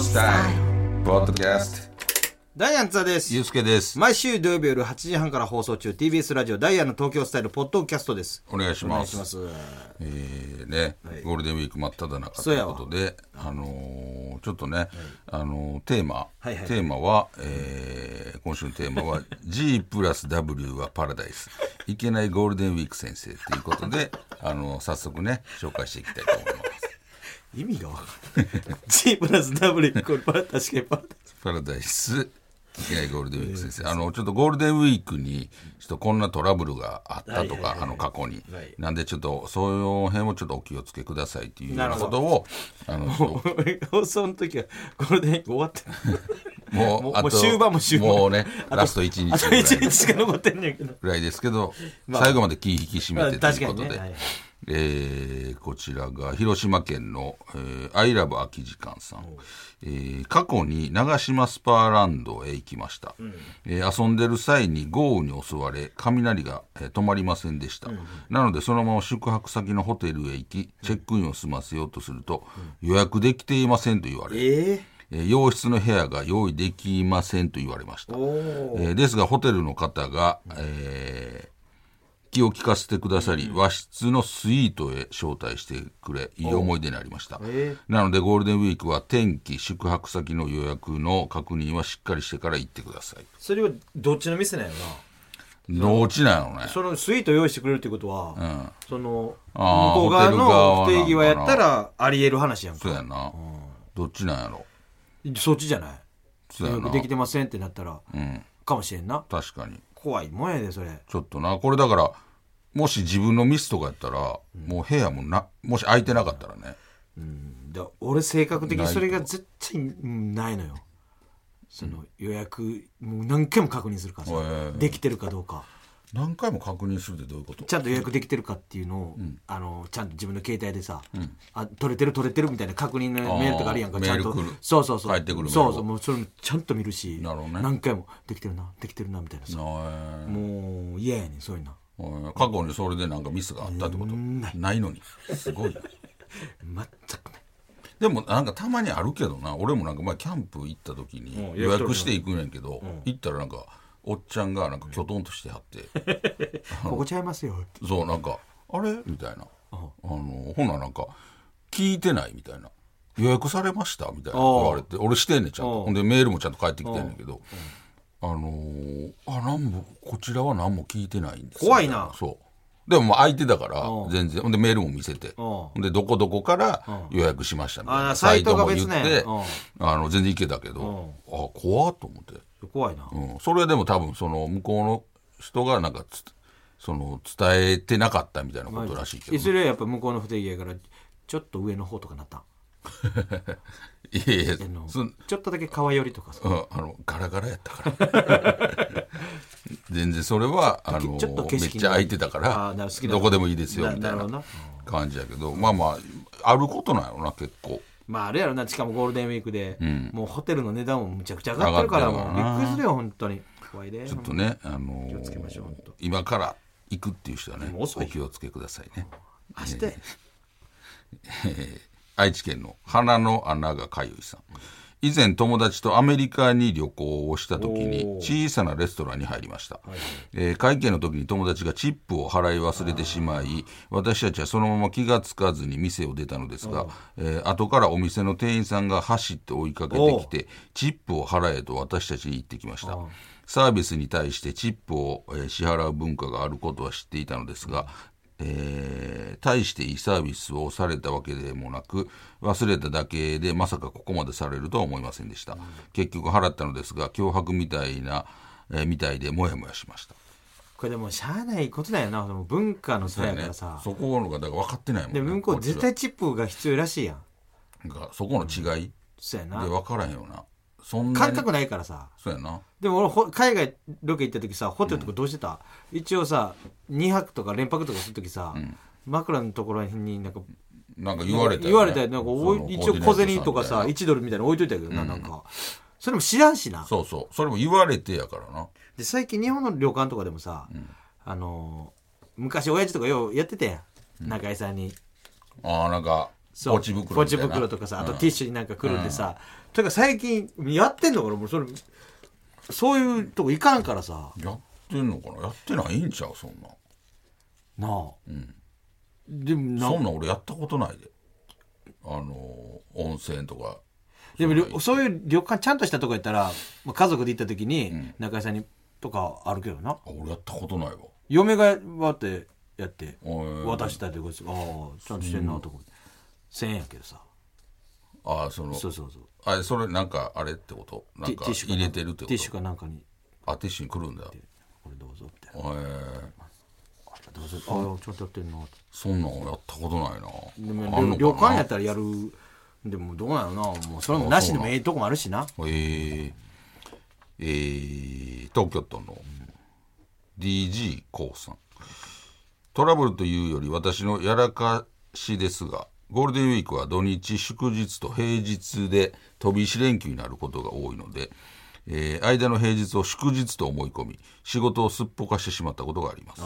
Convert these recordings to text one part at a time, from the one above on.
スタイルポッドキャスト。 ダイアンツァです。 ゆうすけです。 毎週土曜日夜8時半から放送中 TBS ラジオダイアンの東京スタイルポッドキャストです。 お願いします。 はい、 ゴールデンウィーク真っ只中ということで、ちょっとね、テーマは、今週のテーマはG プラス W はパラダイスいけないゴールデンウィーク先生ということで早速ね紹介していきたいと思います。 意味が分かんないG プラス W これ確かにパラダイスいけないゴールデンウィーク先生、ちょっとゴールデンウィークにちょっとこんなトラブルがあったとか、過去に、なんでちょっとその辺もちょっとお気をつけくださいっていうようなことを放送の時はゴールデンウィーク終わってもう終盤もうねラスト1日あと1日しか残ってんねんけどぐらいですけど、最後まで気引き締めてということで、こちらが広島県の、アイラブ空き時間さん、過去に長島スパーランドへ行きました、遊んでる際に豪雨に襲われ雷が、止まりませんでした、なのでそのまま宿泊先のホテルへ行きチェックインを済ませようとすると、予約できていませんと言われ、洋室の部屋が用意できませんと言われました、ですがホテルの方が、気を利かせてくださり、和室のスイートへ招待してくれ、いい思い出になりました、なのでゴールデンウィークは天気宿泊先の予約の確認はしっかりしてから行ってください。 それはどっちの店なんやな。 どっちなんやろね。 そのスイート用意してくれるってことは、その向こう側の不定際やったらあり得る話やんか。 そうやな、どっちなんやろ。 そっちじゃない。 そうやな、 予約できてませんってなったら、かもしれんな。 確かに怖いもんやでそれ。 ちょっとな、これだからもし自分のミスとかやったら、もう部屋ももし空いてなかったらね、 俺性格的にそれが絶対ないのよ。その予約もう何回も確認するからさ、できてるかどうか何回も確認するってどういうこと。 ちゃんと予約できてるかっていうのを、ちゃんと自分の携帯でさ、取れてるみたいな確認のメールとかあるやんか。ちゃんとそう帰ってくるメールそうもうそれちゃんと見るし、 なるほどね、 何回もできてるなみたいなさ、もう嫌やねんそういうの。 過去にそれでなんかミスがあったってこと。ないのにすごい全くない。 でもなんかたまにあるけどな。俺もなんか前キャンプ行った時に予約して行くねんけど、行ったらなんかおっちゃんがなんかきょとんとしてはってここちゃいますよってそうなんかあれみたいな、ほななんか聞いてないみたいな、予約されましたみたいな言われて、俺してんねんちゃんと。ほんでメールもちゃんと返ってきてんねんけど、なんもこちらは何も聞いてないんです。 怖いな。 そうでももう空いてたから全然。ほんでメールも見せて、ほんでどこどこから予約しましたみたいなサイトも言って、全然行けたけど、怖っと思って。 怖いな、 それはでも多分その向こうの人がなんかその伝えてなかったみたいなことらしいけど、 いずれやっぱ向こうの不定義やからちょっと上の方とかなったいやいやちょっとだけ川寄りとかさ、 ガラガラやったから全然それはちょっとめっちゃ空いてたからどこでもいいですよみたいな感じやけど、まああることなんやろな結構。 あれやろな。しかもゴールデンウィークで、もうホテルの値段もむちゃくちゃ上がってるからもうびっくりするよ本当に。怖いで。 ちょっとね気をつけましょう。 今から行くっていう人はねお気をつけくださいね。 明日愛知県の鼻の穴がかゆいさん、以前友達とアメリカに旅行をした時に小さなレストランに入りました、会計の時に友達がチップを払い忘れてしまい、私たちはそのまま気がつかずに店を出たのですが、後からお店の店員さんが走って追いかけてきてチップを払えと私たちに言ってきました。サービスに対してチップを支払う文化があることは知っていたのですが、大していいサービスをされたわけでもなく忘れただけでまさかここまでされるとは思いませんでした、結局払ったのですが脅迫みたいでモヤモヤしました。 これでもしゃあないことだよな。文化の差やからさ、 そこがだから分かってないもんね。 で向こう絶対チップが必要らしいやん。 なんかそこの違い、 そうやな。 で分からへんよな。そんな感覚ないからさ。 そうやな。 でも俺海外ロケ行った時さ、ホテルとかどうしてた、一応さ2泊とか連泊とかする時さ、枕のところになんか言われたよね。なんか一応小銭とかさ1ドルみたいなの置いといたけどな、なんかそれも知らんしな。 そうそれも言われてやからな。 で最近日本の旅館とかでもさ、昔親父とかようやってたやん、中居さんになんかそうポチ袋みたいなポチ袋とかさ、あとティッシュになんかくるんでさ、というか最近やってんのかな、もうそういうとこ行かんからさ。 やってんのかな、やってないんちゃう、そんな。 なあ、でもそんなん俺やったことないで。温泉とか。 でもそういう旅館ちゃんとしたとこやったら、まあ、家族で行った時に中居さんにとかあるけどな、 俺やったことないわ。 嫁がわってやって渡渡したりとか、ああちゃんとしてんなとか、1000円やけどさ。 ああ、そうそれなんかあれってこと、なんか入れてるってこと。 ティッシュかなんかに、 あ、ティッシュに来るんだ。 これどうぞってどどうぞ、ああちゃんとやってんなって。 そんなんやったことないな。 でも旅館やったらやる。でもどうなのな、もうそれもなしでもええとこもあるしな。 東京都の DG コウさん。トラブルというより私のやらかしですが、ゴールデンウィークは土日祝日と平日で飛び石連休になることが多いので、間の平日を祝日と思い込み仕事をすっぽかしてしまったことがあります。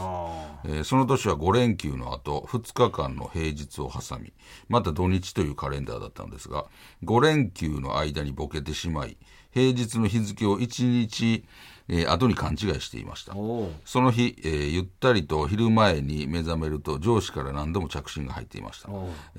その年は5連休の後2日間の平日を挟み、また土日というカレンダーだったのですが、5連休の間にボケてしまい平日の日付を1日後に勘違いしていました。その日、ゆったりと昼前に目覚めると上司から何度も着信が入っていました。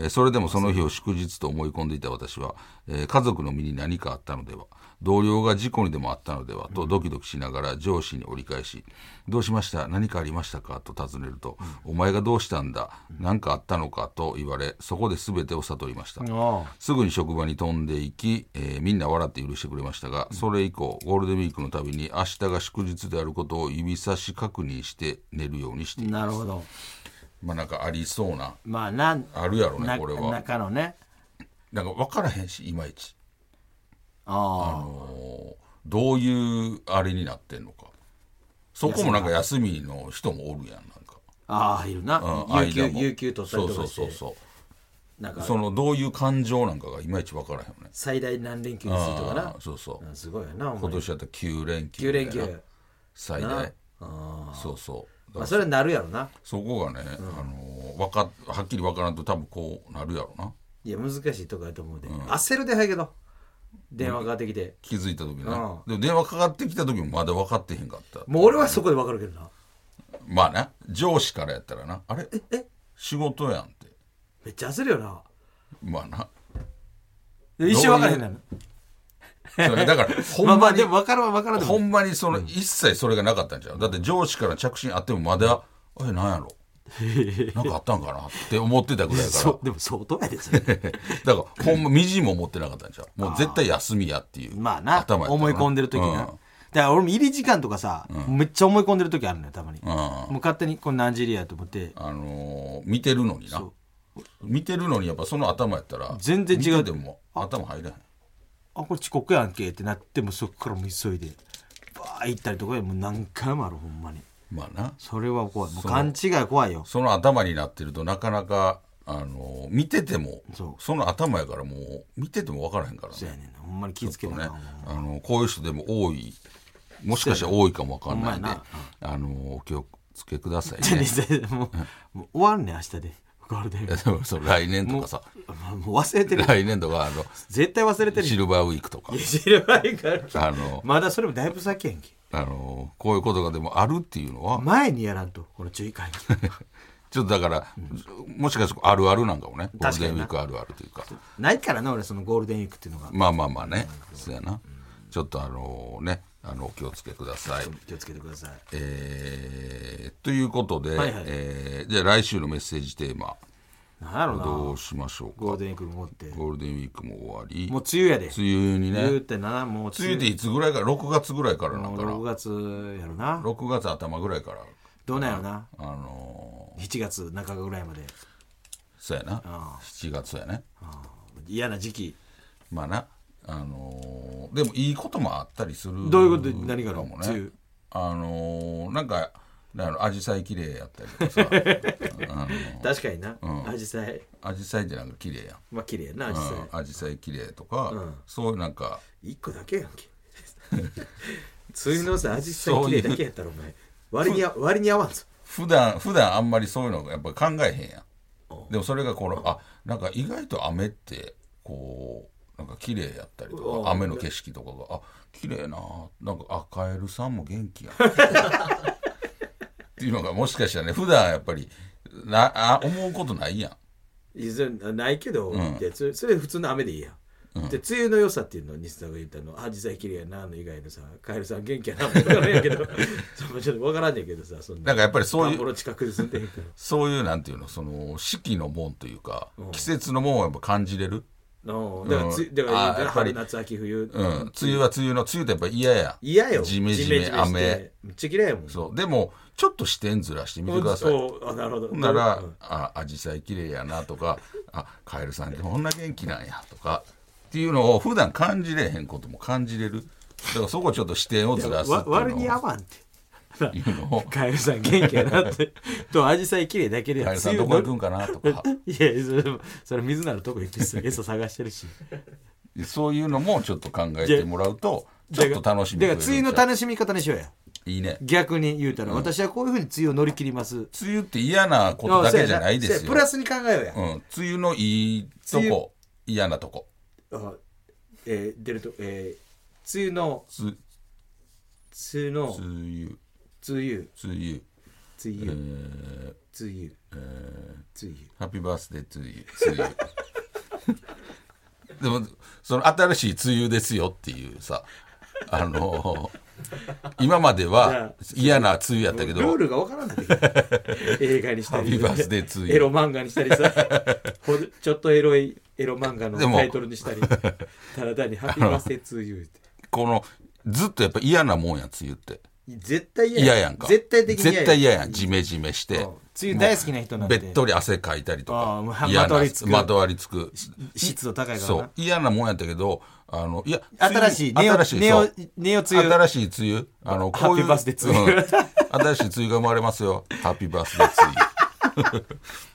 それでもその日を祝日と思い込んでいた私は、家族の身に何かあったのでは、同僚が事故にでもあったのではとドキドキしながら上司に折り返し、どうしました、何かありましたかと尋ねると、お前がどうしたんだ、何かあったのかと言われ、そこで全てを悟りました。すぐに職場に飛んでいき、みんな笑って許してくれましたが、それ以降ゴールデンウィークのたびに明日が祝日であることを指差し確認して寝るようにしています。 なるほど。 まあなんかありそうな、 まああるやろね、これは。 中のね、 なんか分からへんし、いまいちあどういうあれになってんのか。そこもなんか休みの人もおるやん、なんか。 ああいるな、有給取ったりとかして、 そうなんかそのどういう感情なんかがいまいち分からへんよね。 最大何連休にするとかな。すごいよな。 今年だったら9連休 9連休最大。 まあそれになるやろな。 そこがね、はっきり分からんと多分こうなるやろな。 いや難しいとこやと思うで、焦るではいけど電話かかってきて、 気づいた時ね、でも電話かかってきた時もまだ分かってへんかった。 もう俺はそこで分かるけどな。 まあね、上司からやったらな、あれ仕事やんってめっちゃ焦るよな。 まあな、 一瞬分からへんねん。 それだからほんまにでも分からんほんまにその一切それがなかったんちゃう。だって上司から着信あってもまだなんやろなんかあったんかなって思ってたぐらいからでも相当やでそれだからほんまみじも思ってなかったんちゃう。もう絶対休みやっていうまあな、 頭やったな、 思い込んでる時な、だから俺も入り時間とかさ、めっちゃ思い込んでる時あるのよたまに、もう勝手にこれ何時入りやと思って、 見てるのにな、見てるのにやっぱその頭やったら全然違う。 でも頭入れへん。 これ遅刻やんけってなっても、そこからもう急いでバー行ったりとかもう何回もある。ほんまにまあな、 それは怖い。もう勘違い怖いよ。 その頭になってるとなかなか見てても その頭やからもう見てても分からへんからね。 そうやねんな、ほんまに気ぃつけな、 ね、こういう人でも多い、もしかしたら多いかも分かんないんで、お気をつけくださいね。 もう終わるね明日でゴールデンウィーク。 でもそう来年とかさ、 もう忘れてる。 来年とか絶対忘れてる。 シルバーウィークとか、 シルバーウィークあるまだそれもだいぶ先やんけ。 こういうことがでもあるっていうのは前にやらんと、この注意会ちょっとだから、もしかしたらあるあるなんかもね、ゴールデンウィークあるあるというかないからな俺、そのゴールデンウィークっていうのが。 まあね、そうやな、ちょっとね、お気をつけください。 気をつけてください。 ということで、じゃあ来週のメッセージテーマなんやろな、 どうしましょうか。 ゴールデンウィークもってゴールデンウィークも終わり、 もう梅雨やで。 梅雨にね、 梅雨ってな、もう梅雨っていつぐらいから、6月ぐらいからなんかな。 6月やろな。 6月頭ぐらいからどうなんやろな、7月中ぐらいまで。 そうやな、7月やね。 嫌な時期。 まあな、でもいいこともあったりする。 どういうことで何があるのもね、なんかアジサイ綺麗やったりとかさ確かにな、アジサイってなんか綺麗やん。 まあ綺麗やな、 アジサイ綺麗とか、そういうなんか 1個だけやんけ梅雨のさ、アジサイ綺麗だけやったらお前割に合わんぞ。 普段あんまりそういうのやっぱ考えへんやん。でもそれがこのなんか意外と雨ってこうなんか綺麗やったりとか、雨の景色とかが綺麗な、なんかカエルさんも元気やっていうのがもしかしたらね、普段やっぱり思うことないやん。 ないけど、でそれ普通の雨でいいやん。で梅雨の良さっていうのを西田が言ったの、実際綺麗やなの以外のさ、カエルさん元気やなも分からんやけどそのちょっと分からんねんけどさ、そんななんかやっぱりそういう近くで住んでへんからそういうなんていうの、その四季のもんというか、季節のもんをやっぱ感じれる。 だから春夏秋冬、 梅雨は梅雨の、梅雨ってやっぱ嫌や。 嫌よ。 ジメジメ雨。 めっちゃ嫌いやもん。 そう。でもちょっと視点ずらしてみてください。 なるほど。 なら、アジサイ綺麗やなとか、カエルさんってこんな元気なんやとかっていうのを普段感じれへんことも感じれる。だからそこちょっと視点をずらすっていうのを。 割に合わんって。 いうのをカエルさん元気やなってとアジサイ綺麗だけでカエルさんどこ行くんかなとかいやそれ水なるとこ行って餌探してるしそういうのもちょっと考えてもらうとちょっと楽しみだから梅雨の楽しみ方にしようや。 いいね。 逆に言うたら、私はこういうふうに梅雨を乗り切ります。 梅雨って嫌なことだけじゃないですよ。 プラスに考えようや。 梅雨のいいとこ、嫌なとこ。 出ると梅雨の梅雨の梅雨梅雨梅雨梅雨梅雨ハッピーバースデー梅雨でもその新しい梅雨ですよっていうさ、今までは嫌な梅雨やったけどルールがわからない映画にしたりハッピーバースデー梅雨エロ漫画にしたりさちょっとエロ漫画のタイトルにしたりただ単にハッピーバースデー梅雨ってこのずっとやっぱ嫌なもんや梅雨って絶対嫌やんか。 絶対的に絶対嫌やん。ジメジメして。 梅雨大好きな人なんてべっとり汗かいたりとか。まとわりつく。 湿度高いからな。 そう嫌なもんやったけど、いや新しいネオ梅雨。 新しい梅雨。 ハッピーバースデー梅雨。 新しい梅雨が生まれますよ。ハッピーバースデー梅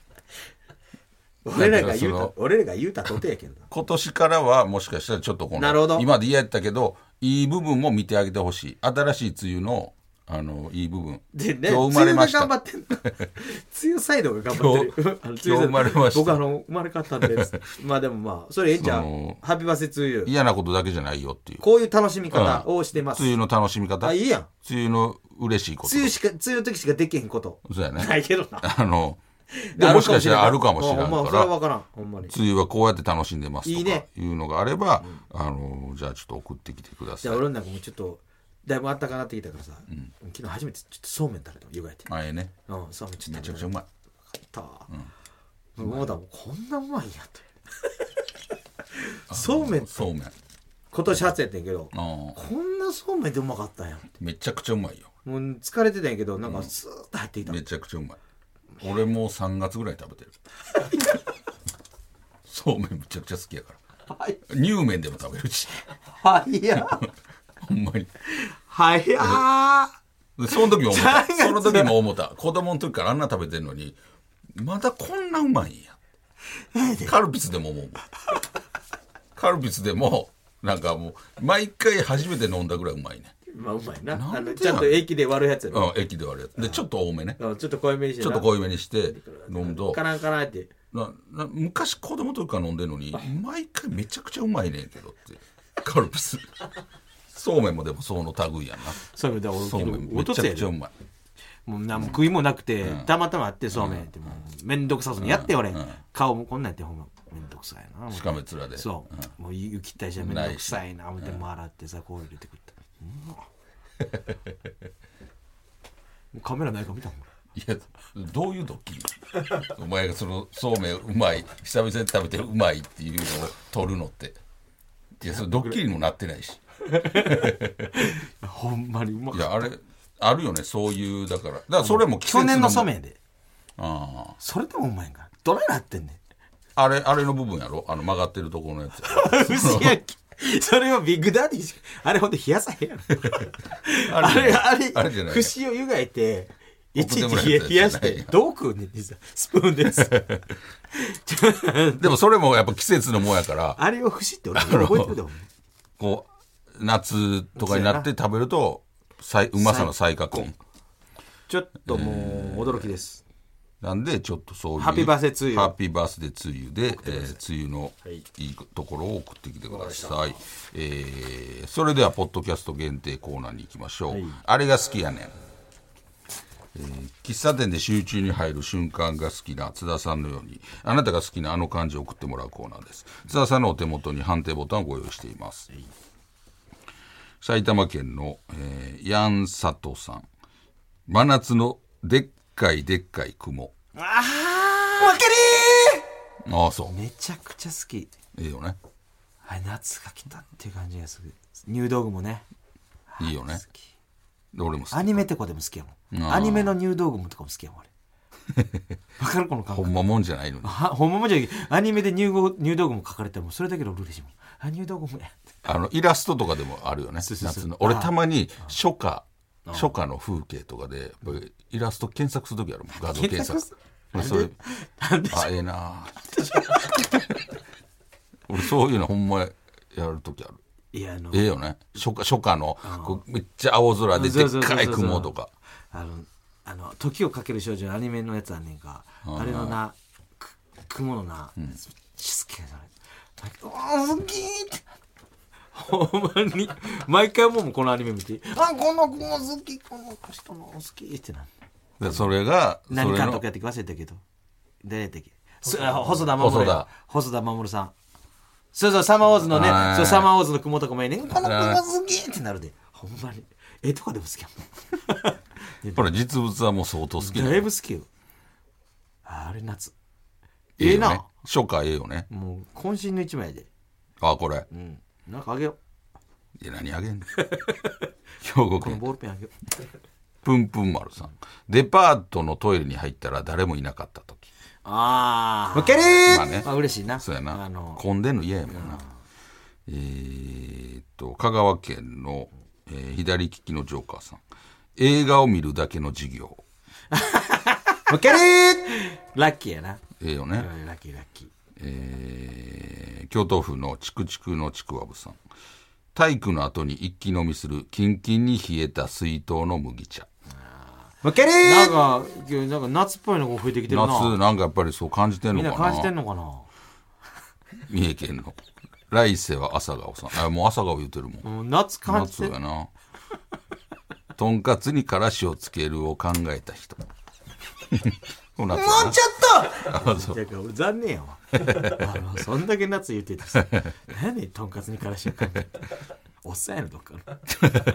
雨。 俺らが言うたとてやけどな。 今年からはもしかしたらちょっなるほど今まで嫌やったけどいい部分も見てあげてほしい。新しい梅雨のいい部分で、ね、 今日生まれました。 梅雨が頑張ってんの梅雨サイドが頑張ってる今日生まれました。 僕生まれ変わったんでまあでもまあそれええんちゃう。ハッピーバースデー梅雨嫌なことだけじゃないよっていうこういう楽しみ方をしてます、 梅雨の楽しみ方。 いいやん。 梅雨の嬉しいこと梅雨の時しかできへんことそうやね。 ないけどなでもしかしたらあるかもしれないから、 それは分からんほんまに。 梅雨はこうやって楽しんでますとかいいねいうのがあれば、じゃあちょっと送ってきてください。 じゃあ俺なんかもうちょっとだいぶあったかなってきたからさ、昨日初めてちょっとそうめん食べたの湯がいて。 ええね。 そうめんちょっとめちゃくちゃうまい。 もうだもんこんなうまいんやってそうめん今年初やったんやけどこんなそうめんでうまかったんや。 めちゃくちゃうまいよ。 もう疲れてたんやけどなんかスーッと入ってきた。 めちゃくちゃうまい。俺もう3月ぐらい食べてるそうめんめちゃくちゃ好きやから乳麺でも食べるしはいやほんまにはいやその時も思った子供の時からあんな食べてんのにまだこんなうまいんや。カルピスでも思うカルピスでもなんかもう毎回初めて飲んだぐらいうまいね。 まあうまいな。ちゃんと液で割るやつやろ。 液で割るやつでちょっと多めね。 ちょっと濃いめにしてちょっと濃いめにして飲むとカランカランって昔子供の時から飲んでるのに毎回めちゃくちゃうまいねんけどってカルピスそうめんもでもその類やな。 そうめんめちゃくちゃうまい。 もう何も食いもなくてたまたまあってそうめんってもうめんどくさそうにやって俺顔もこんなんやってほんまめんどくさいな。 しかめ面でそうもう雪ったりしてめんどくさいな思ってもう洗ってさこう入れてくった。もうカメラないか見たもん。 いやどういうドッキリお前がそのそうめんうまい久々に食べてうまいっていうのを撮るのっていやそれドッキリにもなってないしほんまにうまい。 いやあれあるよねそういうだからそれも季節去年のそうめんでそれでもうまいんかどれなってんねん。 あれの部分やろ曲がってるところのやつ牛焼きそれはビッグダディあれほんと冷やさへんやろあれじゃない串を湯がいていちいち冷やしてどう食うねんってさスプーンですでもそれもやっぱ季節のもんやからあれを節って俺覚えてるでもこう夏とかになって食べるとうまさの再確認。 ちょっともう驚きです。 なんでちょっとそういうハッピーバースデーツーユーハッピーバースデーツーユーで、梅雨のいいところを送ってきてください、それではポッドキャスト限定コーナーに行きましょう、あれが好きやねん、喫茶店で集中に入る瞬間が好きな津田さんのようにあなたが好きなあの漢字を送ってもらうコーナーです。津田さんのお手元に判定ボタンをご用意しています、埼玉県の、ヤンサトさん、真夏のでっかいでっかい雲。 わかりああそうめちゃくちゃ好き。 いいよね、 はい、夏が来たっていう感じがする。入道具もねいいよね。 好き。 俺も好き。 アニメとかでも好きやもん。 あーアニメの入道具もとかも好きやもん俺。わかるこの感覚。 ほんまもんじゃないのにほんまもじゃアニメで入道具も書かれてもそれだけで俺嬉しいもん。あ、入道具もや。 イラストとかでもあるよね。 そうそうそう夏の俺たまに初夏の風景とかでやっぱりイラスト検索するときあるもん。画像検索俺それあええな俺そういうのほんまやるときある。 いやええよね。初夏のこうめっちゃ青空ででっかい雲とか。 時をかける少女のアニメのやつあんねんか。あれのな雲のな、めっちゃ好きやなあれ。好きってほんまに毎回もうこのアニメ見てこの雲好きこの人の好きってなる。 でそれが何監督やって忘れたけど誰やったっけ。細田守や。細田守さん。そうサマーウォーズのね、そうサマーウォーズの雲とかもいいね。この雲好きってなるで。ほんまに絵とかでも好きやもん。 これ実物はもう相当好きだいぶ好きよ。あれ夏ええな。初夏ええよね。 もう渾身の一枚で。 あこれなんかあげよいや何あげんの兵庫う。この県ボールペンあげよプンプン丸さん、デパートのトイレに入ったら誰もいなかった時。 あ負けりーまあね、 嬉しいな。 そうやな。混んでんの嫌やもんな。香川県の、左利きのジョーカーさん、映画を見るだけの授業。 負けりーラッキーやな。 ええよね。 ラッキーラッキー。京都府のチクチクのちくわぶさん、体育の後に一気飲みするキンキンに冷えた水筒の麦茶。 負けりーなんか夏っぽいのが増えてきてるな。 夏なんかやっぱりそう感じてんのかな。 みんな感じてんのかな。 三重県の来世は朝顔さん、もう朝顔言うてるもん。 夏感じてる。 夏やな。とんかつにからしをつけるを考えた人。もうちょっとそうだから俺残念やわ。そんだけ夏言っててさ、何とんかつにからしを考えた。おっさんやろどっかの。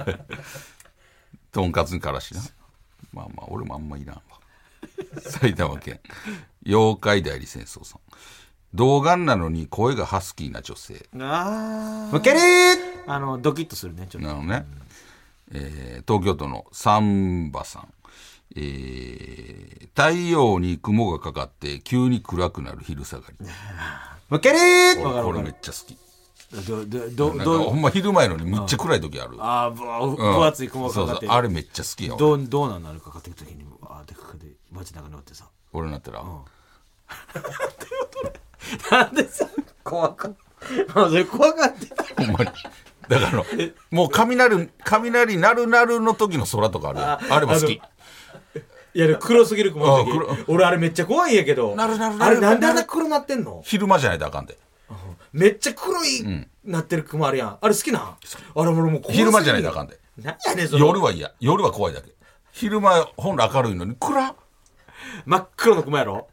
とんかつにからしな。まあ俺もあんまいらんわ。埼玉県妖怪代理戦争さん、童顔なのに声がハスキーな女性。 負けりードキッとするねちょっと。 なのね。東京都のサンバさん、太陽に雲がかかって急に暗くなる昼下がり。 負けりーこれめっちゃ好き。 なんかほんま昼前のにめっちゃ暗い時ある。 分厚い雲がかかって。 そうあれめっちゃ好きやわ。 どうなんなるかかってく時にでかくで街中に乗ってさ。 俺なったら。 なんでさ怖かそれ怖がってほんまに。だからもう雷なるの時の空とかあるやん。あれも好き。 いや黒すぎる雲の時俺あれめっちゃ怖いんやけど。あれなんであんな黒なってんの。 昼間じゃないとあかんで。 めっちゃ黒いなってる雲あるやん。あれ好きな。あれ俺もう怖すぎる。 昼間じゃないとあかんで。 何やねんそれ。 夜は嫌。夜は怖いだけ。昼間本来明るいのに暗真っ黒の雲やろ。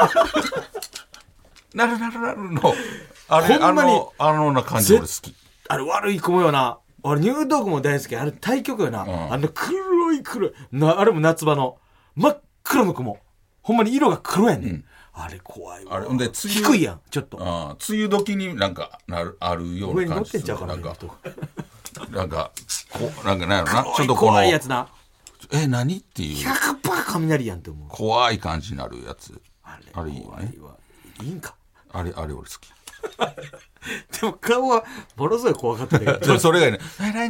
なるのあれほんまにな感じ俺好き。 あれ悪い雲よな。俺入道雲も大好き。あれ対極よな。黒いあれも夏場の真っ黒の雲。ほんまに色が黒やねん。あれ怖いわ。 あれで低いやんちょっと。 梅雨時になんかあるような感じする。なんかなんやろな。ちょっと怖いやつな。 何っていう 100% 雷やんって思う。 怖い感じになるやつ。あれいいよね。 いいんか。 あれ俺好き。 でも顔はものすごい怖かったけど。 それがね。何。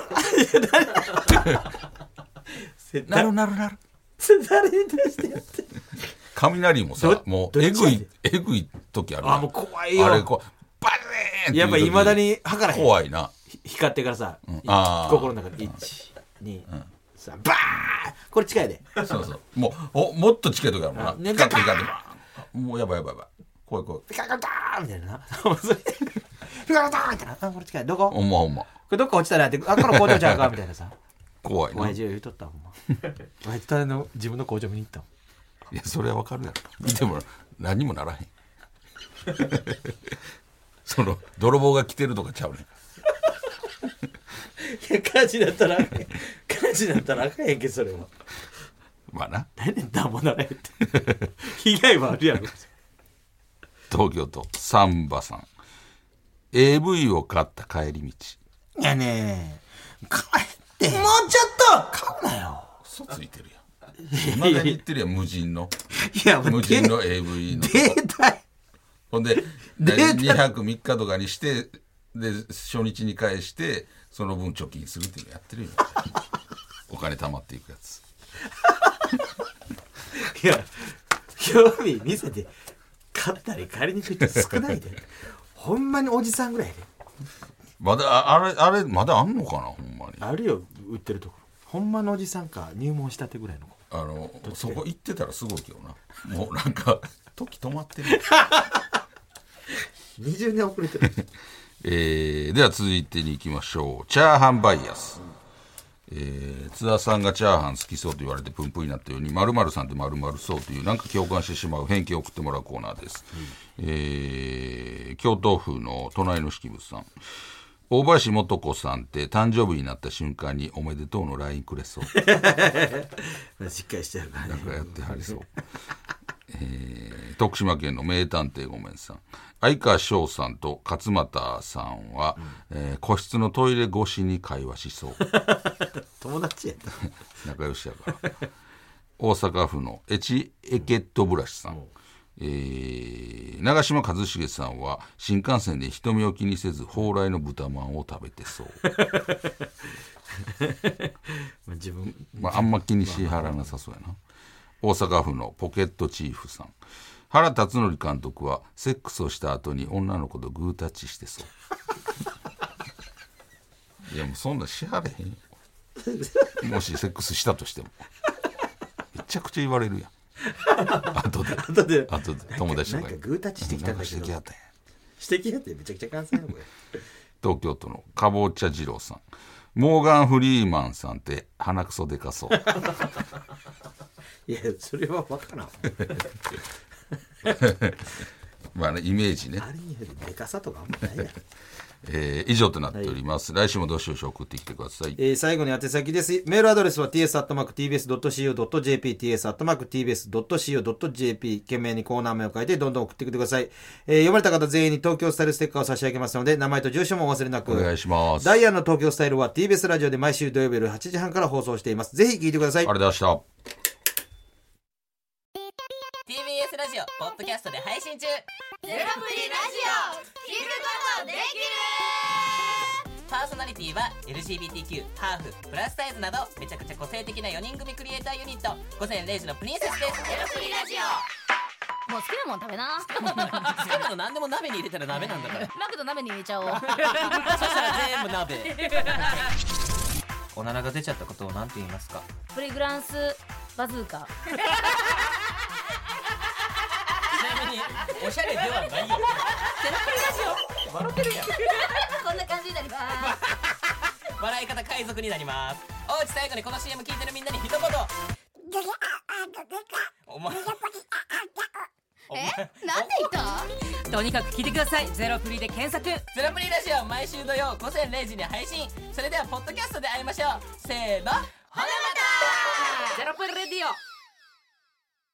なる。 誰に対してやって雷もさ、もうえぐい時ある。 もう怖いよ。 あれバレーンってやっぱいまだに測らへん。 怖いな。 光ってからさ、心の中で1、2、3、 さバーンこれ近いでそうそうもっと近いとこあるもんなね光って光ってもうやばい怖いピカカターみたいなピカカターみたいなこれ近いどこほんまこれどっか落ちたらってこの工場ちゃうかみたいなさ怖いな親父が言うとったほんま親父の自分の工場見に行ったもんいやそれはわかるやろ見ても何にもならへんその泥棒が来てるとかちゃうねんいや火事だったらあかんへんけどそれはまあな何年だもならへんって被害はあるやろ東京都サンバさん AV を買った帰り道いやね帰ってもうちょっと買うなよ嘘ついてるやんまだに言ってるやん無人のいや無人の AV のデータほんで2泊3日とかにしてで初日に返してその分貯金するっていうのやってるよお金貯まっていくやついや興味見せて買ったり借りにくいって少ないでほんまにおじさんぐらいでまだあれまだあんのかなほんまにあるよ売ってるところほんまのおじさんか入門したてぐらいのそこ行ってたらすごいけどなもうなんか時止まってる 20年遅れてるでは続いてに行きましょうチャーハンバイアス、津田さんがチャーハン好きそうと言われてプンプンになったように〇〇さんって〇〇そうというなんか共感してしまう偏見を送ってもらうコーナーです、京都府の隣の式物さん大林素子さんって誕生日になった瞬間におめでとうの LINE くれそうしっかりしてるからねなんかやってはりそう徳島県の名探偵ごめんさん相川翔さんと勝俣さんは、個室のトイレ越しに会話しそう友達やった仲良しやから大阪府のエチエケットブラシさん、長嶋一茂さんは新幹線で人目を気にせず蓬莱の豚まんを食べてそう自分、 あんま気にしはらなさそうやな大阪府のポケットチーフさん原辰徳監督はセックスをした後に女の子とグータッチしてそういやもうそんなしはれへんよもしセックスしたとしてもめちゃくちゃ言われるやん後で友達とかなんかグータッチしてきたんだけど指摘やったんや指摘やってめちゃくちゃ関西の声東京都のかぼちゃ二郎さんモーガン・フリーマンさんって鼻くそでかそういやそれは分からんまあねイメージねあれにでかさとかあんまないやん以上となっております、来週もどしどし送ってきてください、 最後に宛先です。メールアドレスは ts@tbs.co.jp ts@tbs.co.jp 懸命にコーナー名を書いてどんどん送ってきてください、読まれた方全員に東京スタイルステッカーを差し上げますので名前と住所もお忘れなくお願いしますダイアンの東京スタイルは TBS ラジオで毎週土曜日夜8時半から放送しています。ぜひ聞いてください。 ありがとうございました。 TBS ラジオポッドキャストで配信中。 ゼロプリラジオ聞くことできる。 パーソナリティは LGBTQ、ハーフ、プラスサイズなどめちゃくちゃ個性的な4人組クリエイターユニット午前0時のプリンセスです。 ゼロプリラジオもう好きなもん食べな好きなの何でも鍋に入れたら鍋なんだからマクド鍋に入れちゃおうそしたら全部鍋おならが出ちゃったことを何て言いますか？ プリグランスバズーカちなみにおしゃれではないよ。ゼロプリラジオ笑ってるやんこんな感じになります笑い方海賊になります。おうち最後にこの CM 聞いてるみんなに一言。お前なんで言ったとにかく聞いてください。ゼロプリで検索。ゼロプリラジオ毎週土曜午前0時に配信。それではポッドキャストで会いましょう。せーの、ほなまた。ゼロプリレディオ。